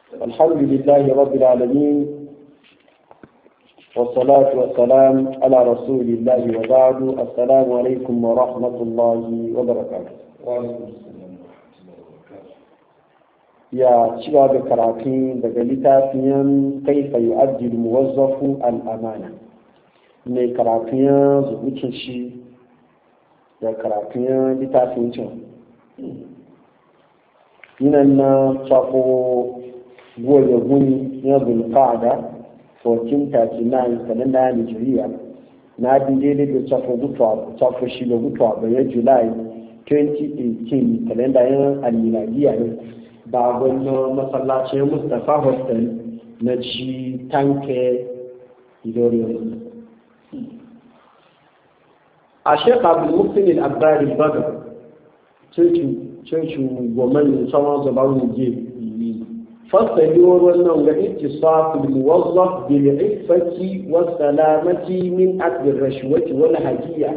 الحمد لله رب العالمين والصلاة والسلام على رسول الله وبعد. السلام عليكم ورحمة الله وبركاته. وعليكم السلام ورحمة الله وبركاته. يا شباب الكراتين بجلتافيا كيف يؤدي الموظف الأمانة من كراتين زبوتين شي da karatun littafin can yinan na tsako goye guni na bulqada 1439 kalenda ya Nigeria na dinje da tsako shi da gutwa bayan July 2018 kalenda ya al-miladiya ne ba wannan masallacin Mustafa Hostel na ci tanke idoriyo الشيخ عبد المحسن العباري البدر تشوشو ومن صوان زباون الجيل فاستيور ونوع اتصاف الموظف بالعفة والسلامة من أكل الرشوة والهدية.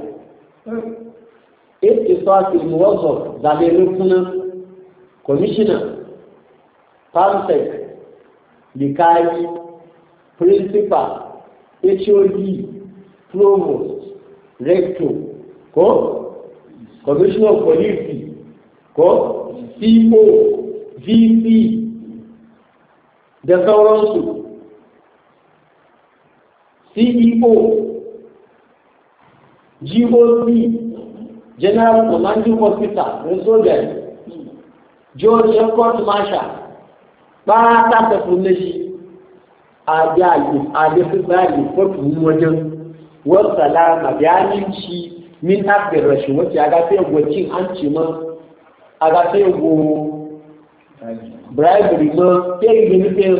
اتصاف الموظف ذلك كوميشنر بامسك لكاي برينسيبال HOD provost rector ko commissioner of police ko CO VP da sauransu CEO GOC general commanding officer na soja George court marshal ba ta tafi shi a da su bayan kotu wajen wasalama bayaninci min haɗin rashin wacce a gafe gwacin an ce ma a gafe go bribery ma ke yi nufin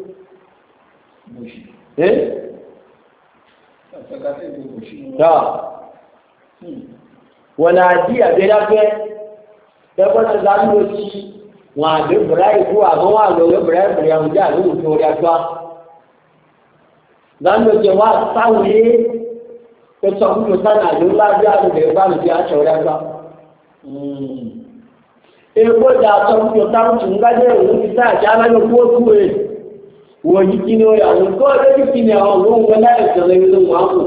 ta wana di a bera fe ɗabbata zanuwaci wa da bribery ko a mawa lori bribery ya wuce a rubuta wuri a tuwa zanuwaci wa sauye ko sabu ta na da lafiya da ya ba mu ya shaura ba ko da sabu ta mu ga da wani ta ja na ko tuwe wani kino ya wani ko da kino ya wani wala ya da ne mu haku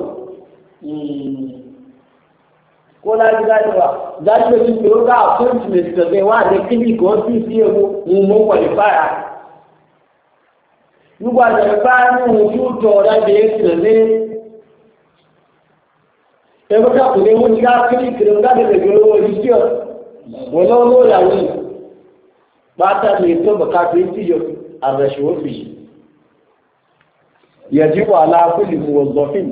ko la ga da za ta ci ko ga appointment da zai wa da kini ko si mu qualify ni gwa da ba mu to da ne ẹgbẹ́ káàkiri wọ́n ti ká kílì kìrì ń gáàdì lè gbèrò wọ́n yìí ọ̀ wọ́n lọ́wọ́ ìyàwó yìí pátá lè tó bàkà tó ń tíyọ àrẹ̀ṣẹ̀ òfì yẹ̀díwò aláàkúlì mọ̀ọ́zọ̀fìn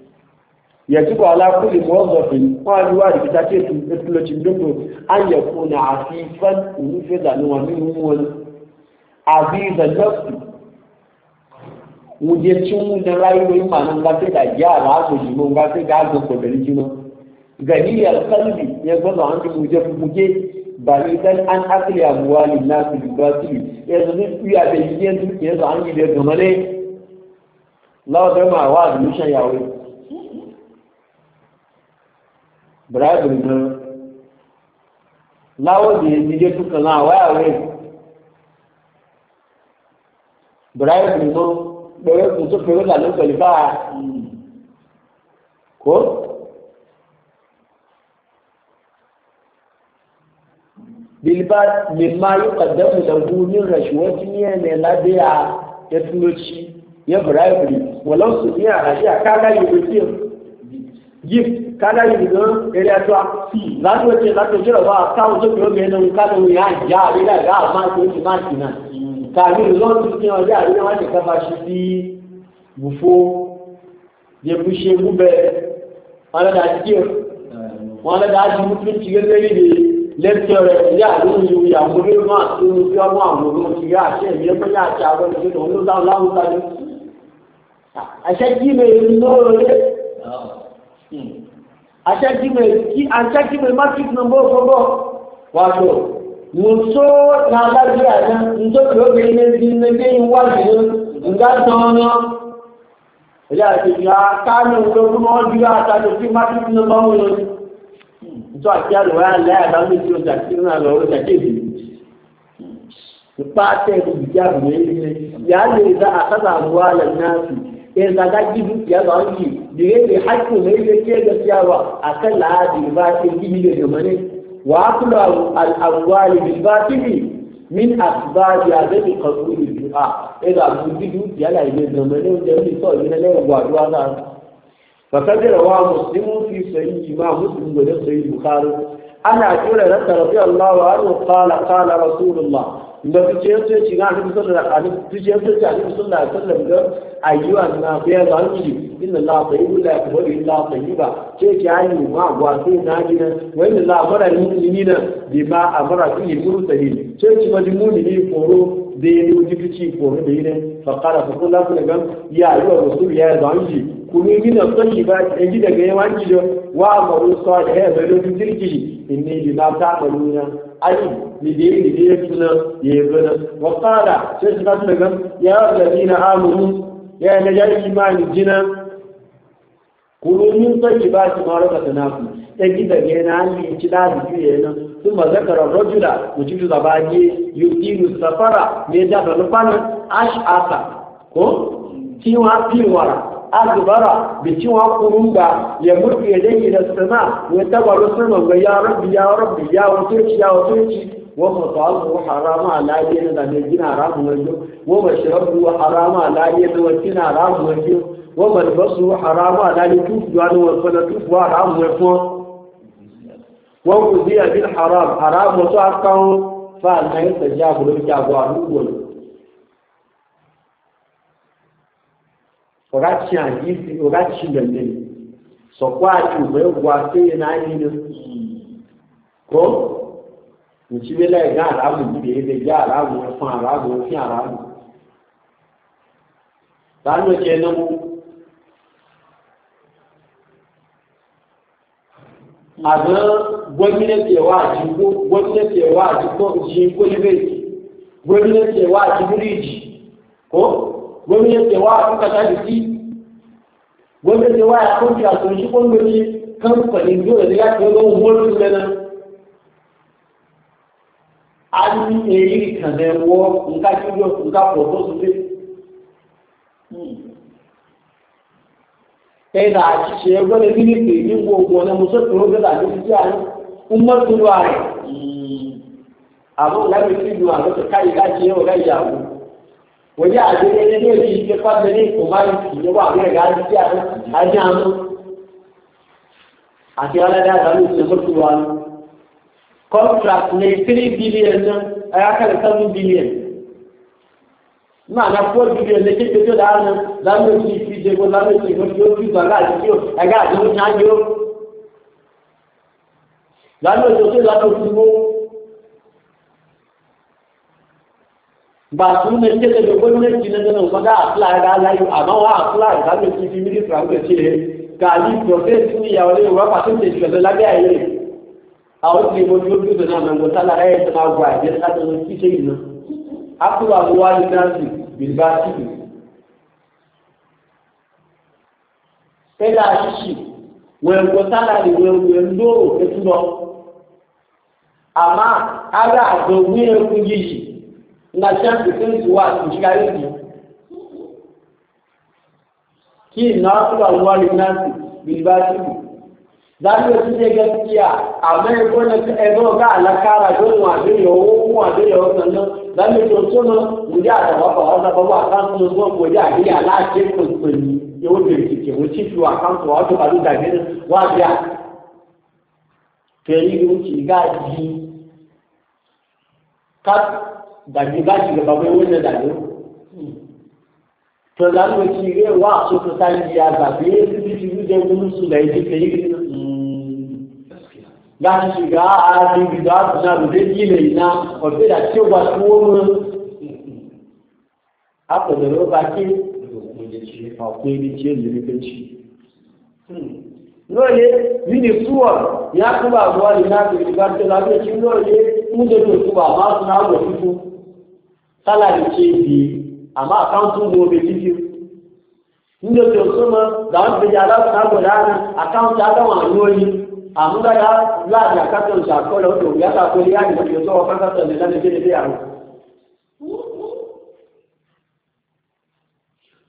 wọ́n á lúwà ìgbìta tí ètò lọ́tí lóko ayẹ̀kú na àfi fẹ́ òwúfẹ́ dànù wọn nínú wọn àbí ìzẹ̀lọ́sì wuje cin da rayuwar manan gafe da yara su jimo gafe da ga ko da jimo gani ya kalbi ya gwada an ji muje ba ni dan an akli amwali nasu bi batili ya zo ni ya da yin duk ya zo an yi da gamale lawa da ma wa da mushan yawo bribe ne lawa da yi da tuka na waya bribe ne bẹ̀rẹ̀ kò tó fẹ́rẹ́ lànà pẹ̀lú báa kó bilba mimma yi ƙaddamu da gunin rashuwar ne mai labiya ya tunoci ya bribery walau su biya a shi a kaga yi da gift kaga yi da area tuwa za su wace za su jira ba kawo su fiye mai nan kada wuya ya a rila ga a masu yanki maki nan tàbí lọ́dún tí wọ́n jẹ́ àríwá wọ́n ti kábà ṣe sí bùfó jẹ́bù ṣe gúbẹ̀ wọ́n lọ́dá tí wọ́n lọ́dá jí mú tí ti gẹ́gẹ́ rí lẹ́tọ̀ rẹ̀ ní àríwá ìyàwó orí máa tó ń fi ọmọ àwọn ọmọ ti rí àṣẹ ìyẹ́ pẹ́ ní àṣẹ àwọn ìṣẹ́ tó ń lọ́dá láwùn sáré àṣẹ jí mẹ́rin lóòrè àṣẹ jí mẹ́rin má kí muso na lafiya nan nzo ko ga ne din ne yin wani nga tono ya ti ya kanu ko kuma diga ta to ti ma ti no ba mu nzo a ya lo ya la da mi ti o ta ti na lo ta ti fata da biya ne ya ne za a kaza ruwalan nasu in za ga gidu ya ga wani da yake hakku ne yake gaskiyawa akan lahadi ba sai gidi da mane wa akula al-amwal bil batil min asbab yadati qabul ad-du'a idan mun gidu ya la ne da mane da ni so ina ne gwaduwa za fa kadira wa muslimu fi sahih ma muslim da sahih bukhari ana kira radiyallahu anhu qala rasulullah da fice sai ci ga hadisi sallallahu alaihi wasallam fice sai ci hadisi sallallahu alaihi wasallam ga ayyuhan na biya zanji inna la tayyibun la yaqbalu illa tayyiba ce ki ayi ma gwa sai na gina wa inna la amara lil mu'minina bima amara bihi mursalin ce ki ma mu'mini foro da yi dikici foro da yine fa qala fa kullu lagam ya ayyuha rasul ya zanji kunu min at-tayyibat yaji daga yawanci wa amaru salih da lokacin dirki inni bima ta'maluna ayi lidai ya tuna ya yi gana wakala sai su kasu daga ya gaji na amuru ya yi na jari imani jina kurumin sai ba su mara ka tanaku ya gida ga yana hannu ci da su fiye nan sun ma zakarar rajula mutum su zaba ne yutilu safara ne da da nufanin ash'asa ko ciwa fiwara azubara da ciwa kurunga ya mutu ya dai da sama ya tabbaro sama ga ya rabbi ya rabbi ya wato ci ومطعمه حرام على يد الذين حرام وجه ومشربه حرام على يد الذين حرام وجه وملبسه حرام على لتوف جوان وفلتوف حرام وجه وغذي بالحرام حرام وتعقه فأنا يستجاب له جابوا wakati hadithi wakati shindani so kwa tu kwa tena nini ko Nchibela ya gara abu bide ya arabu ya fan arabu ya fi arabu. Tano ce na mu a ga gwamnati wa ji ko libeti gwamnati wa ji biriji ko gwamnati wa kuka ta diki gwamnati wa ya kunci a sun shi gwamnati kamfanin dole da ya kai ga wani nan ani eyi kan de wo nka kido nka foto supe da ci ce gole ni ni go na muso to ga da ni ji an umma to ai abu la mi ti duwa ko kai ga ji o ga ya ku waje a je ne ne ji ke fa da ni ko ma ni ji ba ga ga ji an a ji an a ti ala da da ni so to an contract ne 3 billion a ya kada 7 billion ma na 4 billion ne ke to da nan da mu ci fi je ko la mu ci ko yo fi ba ga ji yo a ga ji nya yo la mu to la to mo ba su ne ke da gwamnati ne da ba ga apply ga la yo amma wa apply da mu ci fi mili franc ce ga ni process ni ya wale wa pa tin ce da la ga yi àwọn tí mo dúró dúró náà mọ̀ tálà ẹ̀ tó máa gbà jẹ́ láti wọn kí ṣe ìná ápùlù àbúwá ní náàsì bìbá tìbì pẹ́lá ṣíṣì wọ́n ẹ̀kọ́ tálà ní wọ́n lóòrò ẹ̀túnbọ̀ àmá ara àjọ wí ẹkù yìí ńlá ṣáàpì tó ń ti wà sí ṣíkárí sí kí ìná ápùlù àbúwá ní náàsì bìbá tìbì zamu yi ne gaskiya amma ko na ego ga alakara don wa da yawo sannan zamu to so no guda da baba wanda baba kan so so ko ja ya la ce kuskuni yau da kike wuci shi wa kan so wato ba da gani wa ya kai wuci ga ji ka da ji ga ji baba wannan da ne to zamu ci ga wa so to sai ya ga be su da mun su da yi kai láti ṣìgá ààrin ìgbìdó àtúnṣà lòdé jílẹ̀ iná ọ̀fẹ́dà tí ó bá tí wọ́n mú àpọ̀lẹ̀rọ bá kí ọ̀pọ̀ ibi tí ó lè rí pẹ́ṣì lóòlé nínú súwọ̀ ní àkúbà wọ́n lè láti ìgbà tó lábẹ́ tí lóòlé mú jẹ́jọ́ súwọ̀ àmá tún àwọ̀ fífún sálàrí ṣe ìdí àmá àkáǹtù mú omi títí níjọ́ tó súnmọ́ dáwọn ìgbèjà aláàbò láàrin àkáǹtù adáwọn àlóyìn àmúgbà yá láàrin àkátọ̀ ìṣàkọlẹ̀ odò yàtà tó lé àyè lórí ọjọ́ ọ̀pákátọ̀ ní lẹ́nu jẹ́ ilé àrùn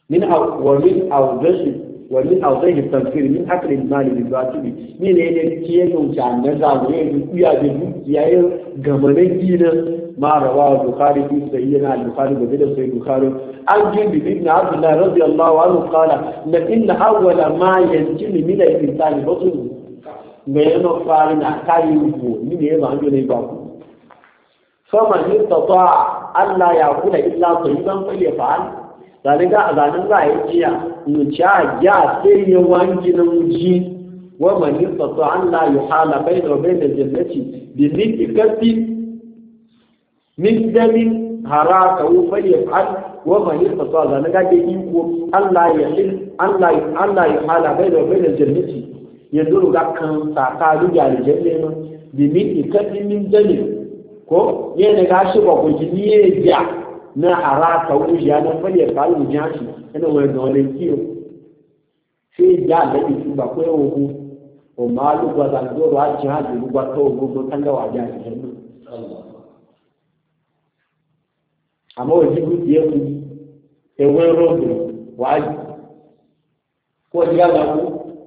ومن أوضح التنفير من أكل المال بالباطل من ينكيهم كان نزع ويقويا بالبوكيا غمانينا ما رواه البخاري في سيدنا البخاري وبدأ سيد البخاري عن جندب بن عبد الله رضي الله عنه قال إن أول ما ينتم من الإنسان بطنه بينه فارنا كايوه من يبعد يبعد فمن استطاع أن لا يأكل إلا طيبا فليفعل ذلك أذان الله يجيء نشاء جاء سيء وانجنا وجين ومن استطاع أن لا يحال بينه وبين الجنة بمثل كف من دم هراكه فليفعل ومن استطاع ذلك يقول أن لا يحال بينه وبين الجنة يدور كان ساكا على الجنة بمثل كف من دم ko yana gashi ba ku jini ya na haraka wuya na fare faru jashi ina wani da wani kiyo sai ya da ki ba ko yau ku o malu gwa da do wa ji ha du gwa to go kan da waja ne amma wani ku je ku e wani rodo wa ko ya ga ku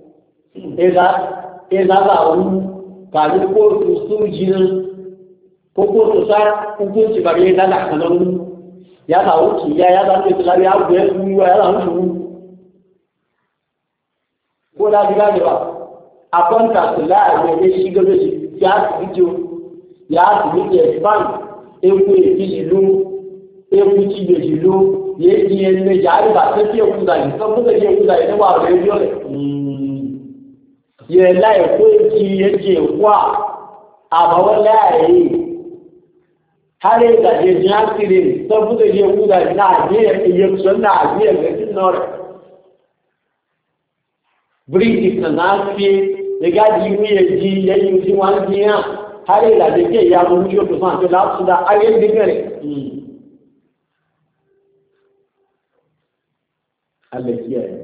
eza ba wani ka ni ko su jinin kókó tó sá kókó tí bàbá yẹn dáadáa kan lọ́wọ́ yàtọ̀ àwọn kì í yá yàtọ̀ àwọn ètò lábẹ́ àgbẹ̀ wíwá yàtọ̀ àwọn ìṣòwò kó láti láti wà àkọ́ńtàtì láàrin ẹgbẹ́ sí gẹ́gẹ́ sí tí a sì dídí o yà á sì dídí ẹ̀sìpán ewu èdè ìlú ewu tí ìgbèjì ìlú yéé di ẹni méjì àríwá tó tí èkú dàní tó tó tẹ̀lé èkú dàní níwà rẹ̀ yọ rẹ̀ yẹ láì kó èjì èjì èkú àbáwọ́ láàrin har da je jasire saboda je guda na je ya sunna je ga tinor british na nafi da gaji mu ya ji ya yi ji wani ya har da je ya mu ji to san to la su da ayen digare Allah kiyaye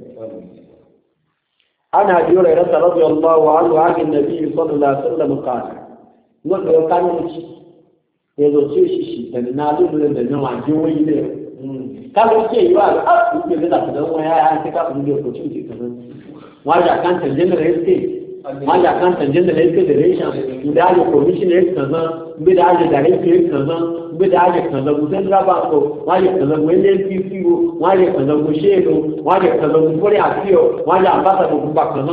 ana jira radiyallahu anhu an annabi sallallahu alaihi wasallam qala wanda kan ci yanzu ce shi da na lullu da nan waje wani ne ka ga ce yi ba a ku ke da ta wani ya ta ka ku ko ci ke kan waje kan ta general estate waje kan ta general estate direction da ya commissioner kaza bi da ya director kaza bi da ya kaza gudan raba ko waje kaza wani NPC ko waje kaza ko shedo waje kaza ko fori afio waje ambata ko ba kaza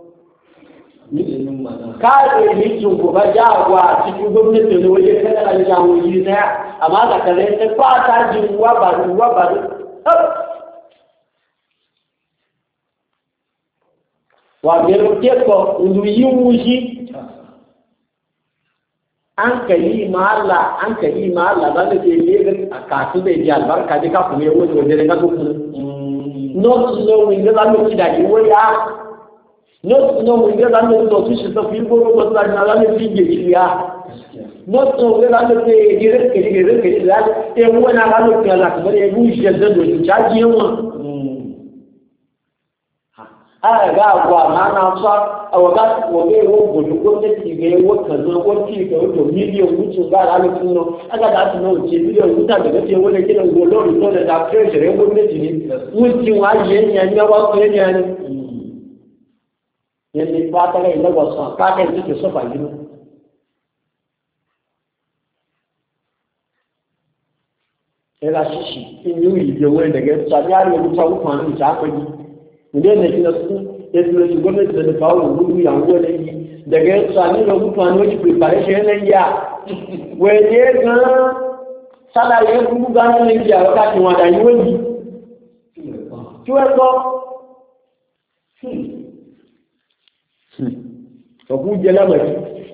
kare mutum ku ba jawa cikin gwamnati ne waje kada da jawo yi daya amma da kare ta fata jin wa ba wa gero ko ndu yi wuji an kai mala da ne ke yi ga kasu da ji albarka da ka kuma yawo waje da ku no knowing da mu ci da yi waya not knowing that I'm not going to the people who was like another thing here. Not knowing that I'm not going to get that. Everyone I have to tell us, but every year they do charge you. I got one man outside. I got what they want to go to the work and what people to million which is that I don't know. I got that to know. Million who that they want to get a go load so that that treasure they won't get it. Which you are yen and you are yen. Yẹn bá tẹ́lẹ̀ ìlọ́gbọ̀sán káàkiri tó ti sọ́fà yìí. Ẹ̀rà ṣíṣì inú ìdíwó ẹ̀dẹ̀gẹ́ tàbí àrí olùsọ ọkùnrin àti ìṣàpẹ́jì. Ìdí ẹ̀nẹ̀kí lọ sí ètò ìlú gọ́ọ̀mẹ̀ntì lẹ́nu fàáwọ̀ olúkú ìyàwó ẹlẹ́yìn. Dẹ̀gẹ́ sọ ànílò ọkùnrin àti ojú preparation ẹlẹ́yìn à. Wẹ̀lẹ́ gan-an sálàyé kúrú gan-an lẹ́yìn àwọn káàkiri wọn àdáyé wọ́yìí. Kí wẹ́ kọ́ ọkú jẹ lámàrí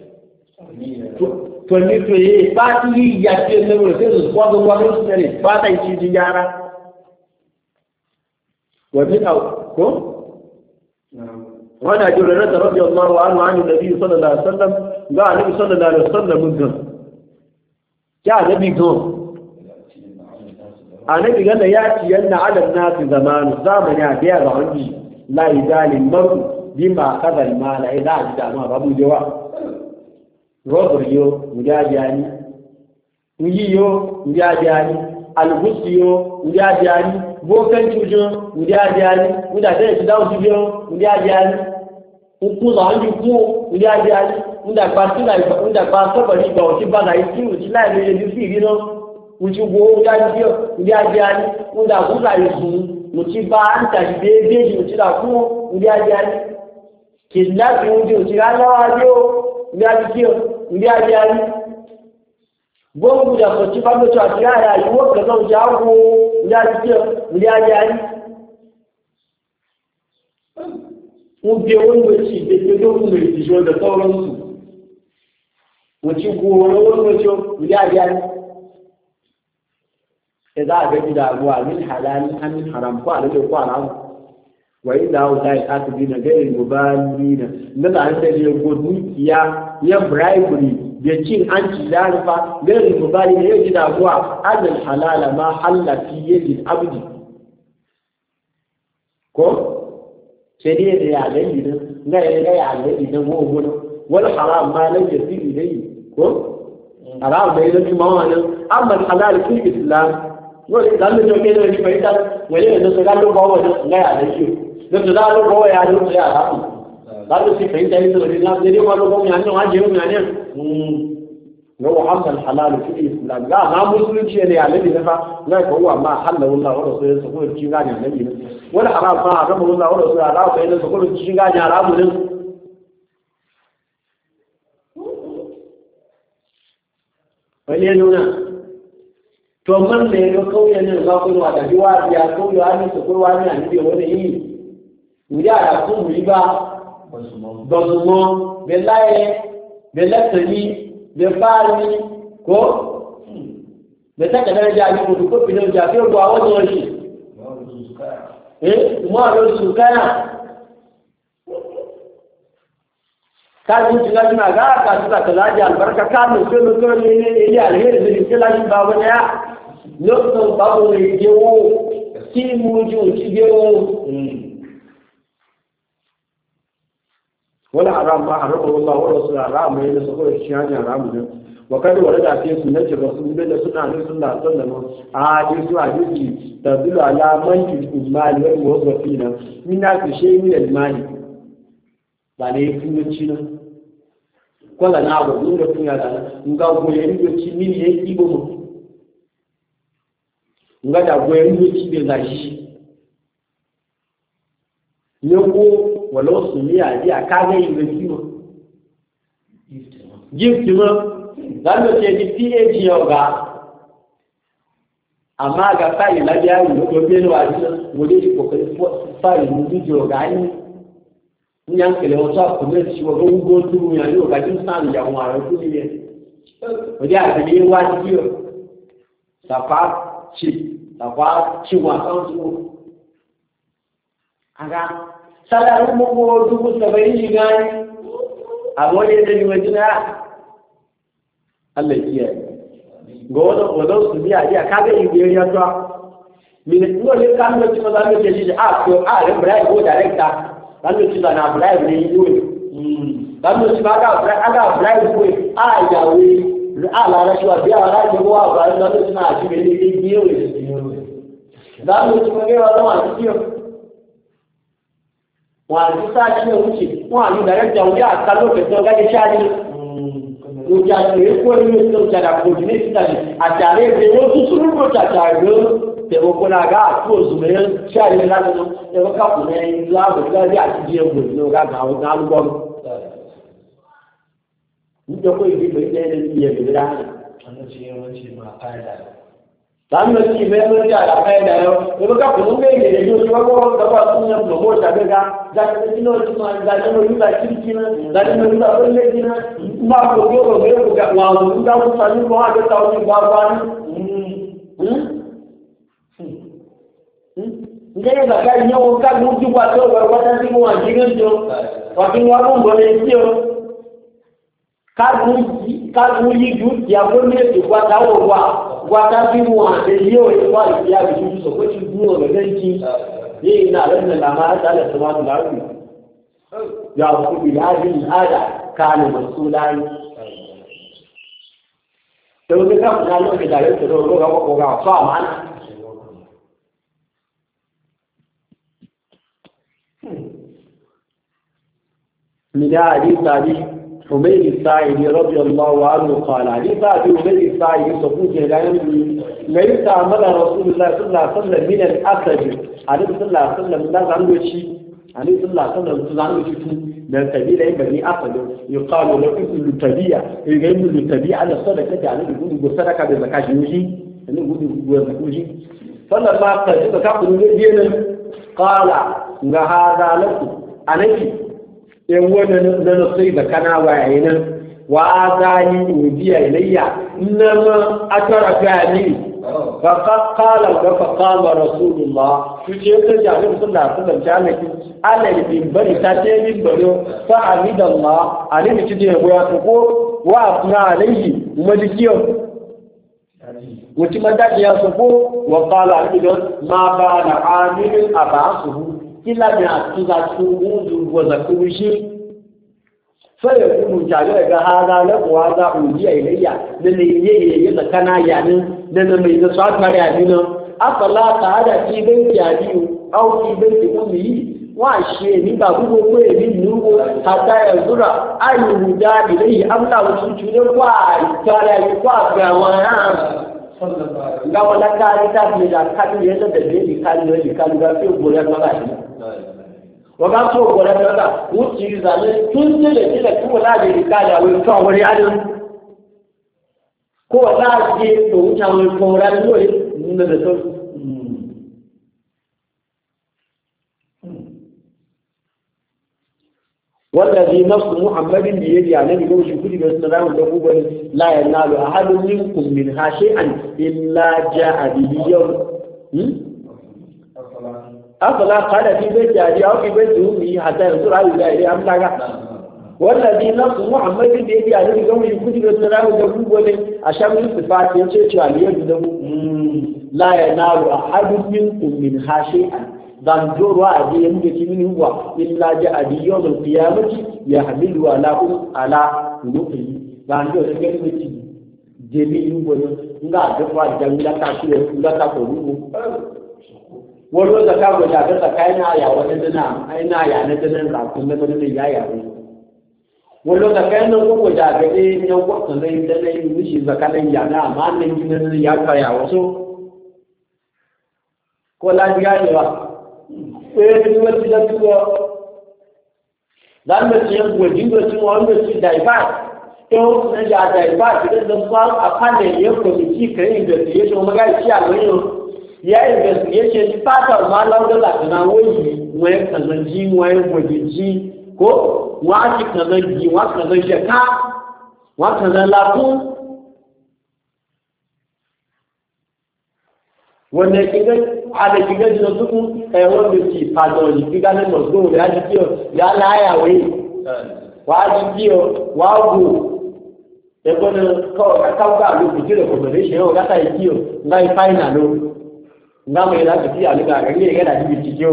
tó ní tó yé pàtí ìyà tí ó lẹ́wọ̀n tí ó sọ́dọ̀ wọ́n ló sẹ́rẹ̀ pátá ìṣẹ́ ti yára wọ́n ní àkó wọ́n dájú rẹ̀ rẹ̀ rọ́bí ọmọ wa ánú ánú nàbí sallallahu alaihi wasallam gbá àníbi sallallahu alaihi wasallam gan kí àníbi gan àníbi gan da ya ci yanna adam nasu zamanu zamani a biya ga wani láì dáàlì mọ́rù bí máa kádà ìmáàlá ẹ̀dá àti àwọn àbábú jẹwà rọ́bùrù yóò múdí ajá ní yí yóò múdí ajá ní algusiyo ndi ajani bokan tujo ndi ajani nda da dawo tujo ndi ajani ukuza wanji ku ndi ajani nda basila nda baso bari ba o ti ba ga isi o ti la le ni fi ri no ujugo ndi ajani nda kuza yisu mo ti ba anta de mo ti la ku ndi ajani kila bi o ti la wa yo ndi ajani gbogbo da kwanci bando to a tiya ya yi wakka zau jago ya jari ube wani wace da ke dokun da rikijo da sauransu wace goro wani wace ya jari ya za a gaji da abuwa min halali amin haram ko a rage ko haram wa inda hau da ya kasu bi na gairin gubani na da an da ya godukiya ya bribery da cin hanci da rufa gairin mubali da yau gida kuwa annal halala ma hallati yadi abdi ko sai dai da ya gani dan ga ya gani dan wo gono wal haram ma lan yasiri dai ko haram bai da kuma wannan amma halal fi islam wani dan da ke da ni bai ta wani da ga lo bawo da ga ya da shi da da lo bawo ya da ya haram lalu si fahimta itu dari Islam jadi walau kau nyanyi wajib nyanyi لو حمل الحلال في الإسلام لا ما مسلم شيء اللي عليه نفع لا هو ما حله الله ورسوله سقول الشيغاني عليه ولا حرام ما حرمه الله ورسوله لا فإن سقول الشيغاني على أبوه ولينونا تومن لينو كوي أن الغاقول وعد جوار يا كوي وعني سقول وعني عن دي وني ويا يقوم ربا بسمو بالله تني befani ko da take da jaji ko ko bidan jafi ko a wannan shi mu a su kaya ka ji tuna tuna ga ka tuka talaji albarka ka mu sai mu ko ne ne alheri da ke laji ba wani ya lokacin babu ne jewo ki mu ju ki jewo ولا حرام ما حرمه الله ورسوله حرام ما ينسقه الشيان حرام ده وكان ورد في سنة الرسول بين سنة الرسول صلى الله عليه وسلم حديث تدل على من المال والموظفين من ناس شيء من المال bale kuma cina kwala na abu da kuma da nga goyen do ci min ye ibo mo nga da goyen do ci be da shi yoko walau su ne a ji a kaga yi mai kima gift ma za mu ce ji pag yau ga amma ga fayi labiya yi da gobe da wajen wani shi kokari fayi mutu jiyo ga yi yan kele wasu a kuma shi wa ga ugo turu ya yi wa gajin sa'an da yawon a kudi ne wajen a gani yin wajen jiyo safa ci wasan su aga salarin muku dubu 70 shiga ne a wani da limajina Allah kiyaye ga wadon su biya iya kaga ibiyar ya zuwa mini ko ne kan da kuma zan ce shi a ko a ran bribe ko director dan da shi na bribe ne yi dan da shi ba ga bribe ko a yawe a la rashwa biya ra ke wa ba dan da shi na shi ne ne biyo ne dan da shi ga wa zama shi wọ́n àti sáàtì ní oúnjẹ wọ́n àti ìdàrẹ́jà orí àtàlókẹ̀ẹ́ ọgájẹ́ sáàtì oúnjẹ àti èkó ilé tó jàdà kòjì ní ìsìtàlẹ̀ àtàrí èdè wọ́n tún súnmọ́ kò tàtàrí tẹ̀wọ́ náà àti òṣùmẹ̀ sáàtì láti ẹwọ́ kápùnẹ̀ láàbùgbàdì àti díẹ̀ gbòdì ní ọgá àwọn alúgbọ́n nítorí ìdíbò ilẹ̀ ìyẹ̀bẹ̀ láàrín Tàbí ọ̀sí ìmẹ́lẹ́ ní àyàfẹ́ ẹ̀dà ẹ̀rọ, ìbúkà kò ń gbé ìrìnlẹ̀ ní oṣù wọ́pọ̀ lọ́pàá tún ní ọ̀pọ̀ mọ́ ìṣàgbéga, jákèjì tí náà tún máa ń dájọ́ lórí ìgbà kíríkí náà, dájọ́ lórí ìgbà tó lé jí náà, máa kò gbé ògbé ògbé àwọn àwọn olùgbà fún sàní kan àjọta orí ìgbà wá ní. Ǹjẹ́ ìgbàgbá ìyẹn wọn ká mú jú wa tó wọ̀ wọ́n tán sí wọn àjí ní jọ, wàkí wọn mú bọ̀ lé sí o. Káàkiri yìí ju ìyàwó ní ètò gbàdáwò wa. Wata bí wọn àti yóò ìwà ìfìyà ìṣújú sọ pé tí gún ọ̀rọ̀ lẹ́jì ní iná lẹ́nà lámá àtàlẹ̀ tó wá láàrùn yà òkú ìlàájú ìhádà káàlù mọ̀sú láàrín to ne ka na lo ke da le to ko ga fa man من حديث أبي حميد الساعدي رضي الله عنه قال حديث أبي حميد الساعدي صفوت ليس عمل رسول الله صلى الله عليه وسلم من الأسد عليه صلى الله عليه وسلم الناس عنده شيء عليه صلى الله عليه وسلم عنده شيء من التبيع بني أسد يقال له ابن التبيع يقول له التبيع على الصدقة عليه يقول صدقة بزكاة يوجي يقول يوجي فلما قال كابن دين قال هذا لكم عليك in wani na nasai da kana waye nan wa azani ubiya ilayya inma atarafani fa qala fa qala rasulullah kuje ta jabir sallallahu alaihi wasallam jalaki ala bin bari ta ce min baro fa hamidallah alimi kije goya ko wa afna alayhi madikiyo wuti madaki ya soko wa qala idan ma bana amilin abasuhu kila ni atuza tunguzu waza kuishi faya kuma jagara ga hada na kuwa za a ujiya ilayya da ne yeye da kana yanin da na mai da swata ya dino afala ta hada ki bai kiyabiyu au ki bai ki ummi wa she ni ba gugo ko ni nugo hatta ya zura ayu huda ilayhi amla wa su tune kwa tare ya kwa ga wana ga wala ka ta ni da kadu ya da ni kadu ga sai gore ga shi waga so gore da wuci zale tun da kila kuma la da rikada wai to wani adin ko la je to wuta wai ko ran dole mun da so والذي نفس محمد بيد يعني لو شكري بس نراه له لا ينال احد منكم منها شيئا الا جاء به يوم أفلا قال في بيت أبي أو في بيت أمي حتى ينظر على الله أملاك والذي نفس محمد بيدي عليه يوم يكون يتناه له ولي أشام الصفات ينشأ عليه له لا ينال أحد منكم منها شيئا ذنجر وعدي يمكن منه هو إلا جاء يوم القيامة يحمل على قلوبه ذنجر يمكن جميع ولي لا دفع جميع تأشير لا تقولوا wani wanda ka gwada ta tsakanin aya wata dana aina aya na danan zakon na bane ya yare wani wanda ka yana ko gwada ga dai yan kwata zai dana yi mishi zakalan ya na amma nan gidan ya kaya wasu ko lafiya ne ba ni wata da tuwa dan da ciyan gwajin da cikin wanda ci daifa to na ja daifa idan da fa a fannin ya komiti kai da ya to maga ci a wani ya investigation fatar ma laudala kana wani wani kazan ji wani gwajiji ko wani kazan ji wani kazan shaka wani kazan lafu wanda kiga ala kiga da su wanda ci fadon kiga ne mazo ya ji kiyo ya laya wai wa ji kiyo wa go ebono ko ka ka lu ji da combination o ga ta kiyo ngai final no nga mai da tafiya ne ga gari yana da bincike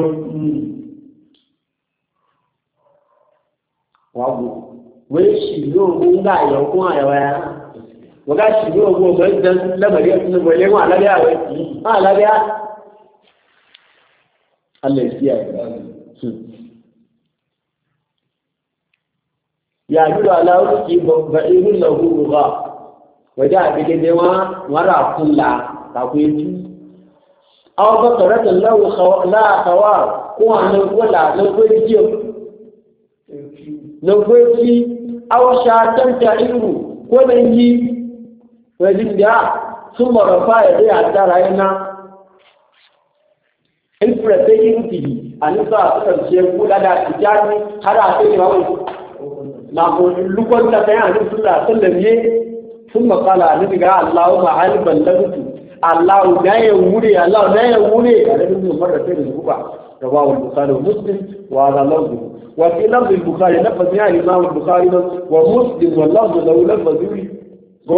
wago wai shi yo nga ya ko ya waga shi yo go ga dan lamari ne gole ma labiya wai labiya Allah ya ya yi da lawuki ba'irun lahu gha waja bi da wara kullu ta ku yi aw bakaratan lahu la khawar ko an wala la gwaji la gwaji aw shatan ta'iru ko dan yi wajin da sun marafa ya tara yana infrastructure an sa suka ce kula da tijani har a sai ba wai na ko lukon ta kai an sallallahu alaihi sun makala ne ga Allahumma alban lagutu Allah da ya wure Allah da ya wure da dukkan marrata da zuba rawahu al-bukhari wa muslim wa hadha lafzu wa fi lafz al-bukhari lafz ya imam al-bukhari wa muslim wa lafz lahu lafz ko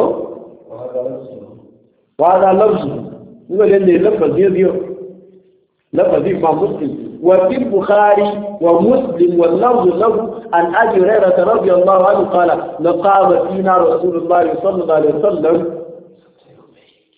wa hadha lafzu ne ne lafz ya لفظ إمام مسلم وفي البخاري ومسلم واللفظ له عن أبي هريرة رضي الله عنه قال لقام فينا رسول الله صلى الله عليه وسلم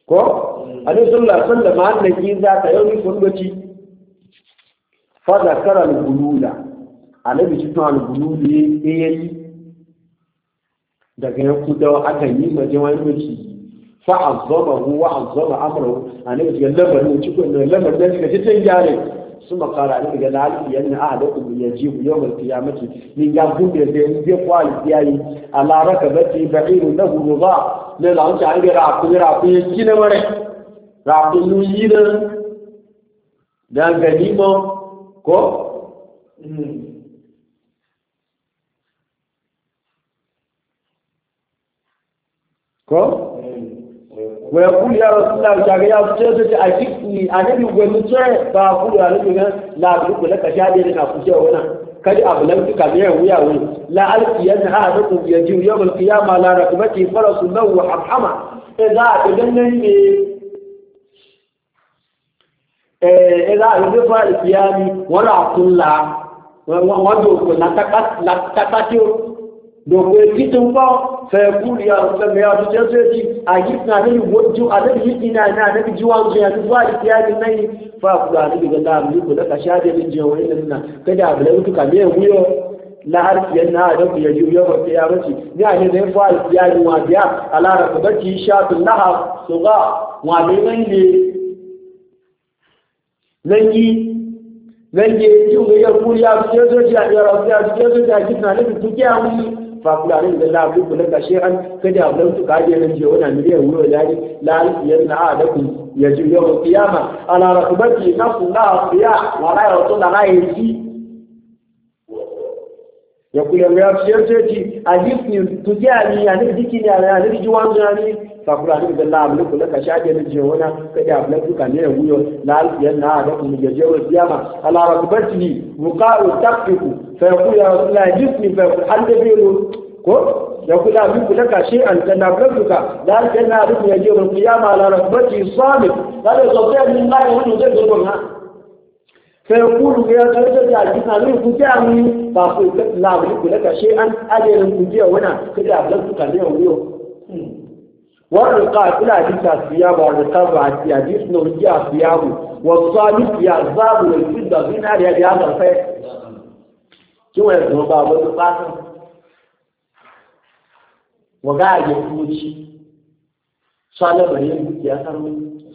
ko alaihi sallallahu alaihi wasallam annaki za ta yau fundoci fa zakara al-bulula annabi cikin al-bululi yayi daga yanku da aka yi maje wani miki fa azzabahu wa azzaba amrahu annabi ya lamarin cikin da lamarin da kake cikin jare ثم قال عليه قال علي أن أحدكم يجيب يوم القيامة من يقوم بقوال الدياي على ركبته بعير له رضاع للعنش عندي راقل يسكين مرح راقل نجينا دان قديمة كو ويقول يا رسول الله يا سيدي أجبني أنا يقول فأقول يا رسول الله لا أقول لك شادي لنا فجأة هنا قد أبلغتك بيه وياوي لا ألقي أن أحدكم يجيب يوم القيامة على ركبته فرس له وحمحمة إذا أتجنني إذا أتجنني القيامة ولا أقول لا وأدوك نتكتير domin fitin ba fayakul ya rasulun ya fi jesoji a gifna na yi wajen a nan yi ina na na biji wanzu ya zuwa da kiyanin na yi fakula na daga lamuni ku daga sha da rijiyar wani nuna kada abu da mutuka ne wuyo na harkiyar na da ku ya ji wuyo wata ya mace ni a ne zai fara kiyanin wa biya a lara ku bacci shafin laha su ga wa bai nan yi yi wuyar kuriya su jesoji a yara su jesoji a gifna na bitu kiyanin fakularin da la ku laka shay'an kada ablan su kaje nan je wannan miliyan euro yayi la yanna adakum yaji yawm qiyama ala rakbati nafsu la qiya wa la yutul ghairi ya kula ya shirce ajifni tujani ya ne dikini ya ne jiwanzu yani fakularin da la ku laka shaje nan je wannan kada ablan su kaje wuyo la yanna adakum yaji yawm qiyama ala rakbati muqa'u taqiku فيقول يا رسول الله جسمي فيقول هل تبينه يقول أبيك لك شيئا تنبلتك ذلك أن أبيك يجيب القيامة على ركبته صامت قال يستطيع من الله وأنه تجد منها فيقول يا رسول الله جسمي أبيك كتامي فأقول لا أبيك لك شيئا أجل الكتية هنا كده أبلغتك اليوم والرقاء كل حديث الثياب والرقاء حديث نرجع الثياب والصامت يعذاب والفضة في نار هذا الخير kí wọ́n ẹ̀sùn ọba àwọn tó pàtó wọ́n gáàjì fúnmọ́sí sálẹ̀mọ̀rẹ́ dúkìá sáré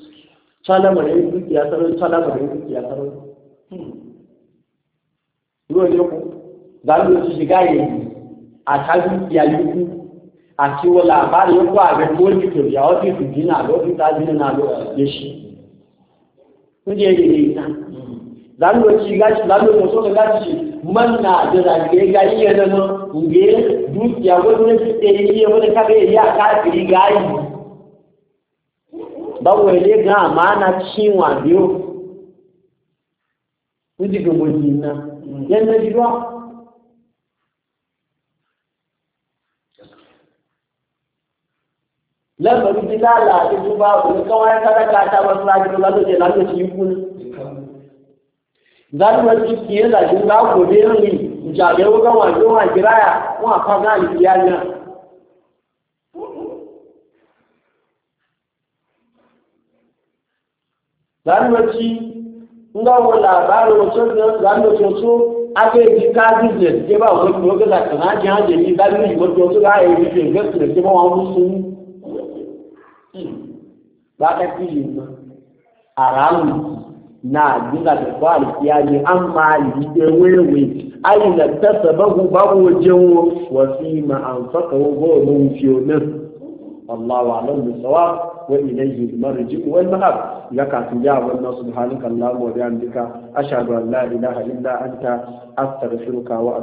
ìwé ìlú gbàgbé òṣìṣẹ́ gáàjì àtàjú ìyàlúkú àti wọ́n làbárí ó kó ààrẹ tó ní kèrè àwọn tí ìfìdí náà lọ́wọ́ fi tájú náà lọ yẹ́ṣì ń jẹ́ èdè ìta gbàgbé òṣìṣẹ́ gáàjì gbàgbé òṣìṣẹ́ gáàjì manna da zage ga iya zama nge dukiya wani suke yi wani kaga ya kafiri gayi ba wele ga amana cinwa biyo kuji ga mojina yanda jiwa lamarin dilala da duba ko kawai sadaka ta wasu rajin lazo je lazo ci kun zanuwar ciki yana jin ga gobe ne jabe wa gawa yawa kiraya wa fa ga iyanya zanuwar ci nga wa labarin wato zanuwar ci ake ji ka business ke ba wani ko ga kana ji haje ni da ni wato ga yi business ke ba wa musu ba ka ji aramu na diga da kwali ya ji amma da wewe ai da tasabahu babu wajewo wa fi ma anfaqa wa mun fiyonin Allahu a'lam bis-sawab wa ilayhi al-marji' wal mahab laka tujaba wa subhanaka Allahumma wa bihamdika ashhadu an la ilaha illa anta astaghfiruka wa